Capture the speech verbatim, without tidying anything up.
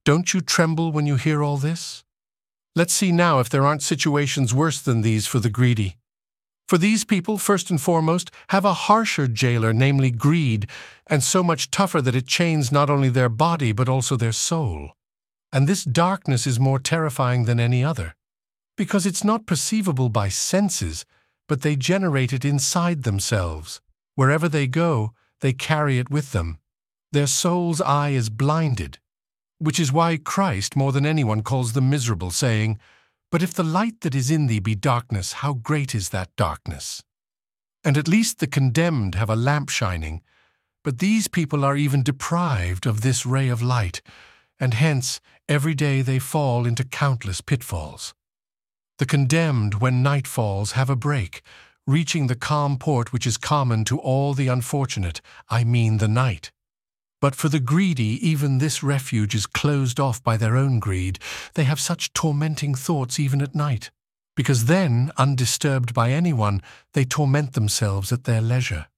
Don't you tremble when you hear all this? Let's see now if there aren't situations worse than these for the greedy. For these people, first and foremost, have a harsher jailer, namely greed, and so much tougher that it chains not only their body but also their soul. And this darkness is more terrifying than any other, because it's not perceivable by senses, but they generate it inside themselves. Wherever they go, they carry it with them. Their soul's eye is blinded, which is why Christ more than anyone calls them miserable, saying, "But if the light that is in thee be darkness, how great is that darkness?" And at least the condemned have a lamp shining, but these people are even deprived of this ray of light, and hence every day they fall into countless pitfalls. The condemned, when night falls, have a break, reaching the calm port which is common to all the unfortunate, I mean the night. But for the greedy, even this refuge is closed off by their own greed. They have such tormenting thoughts even at night, because then, undisturbed by anyone, they torment themselves at their leisure.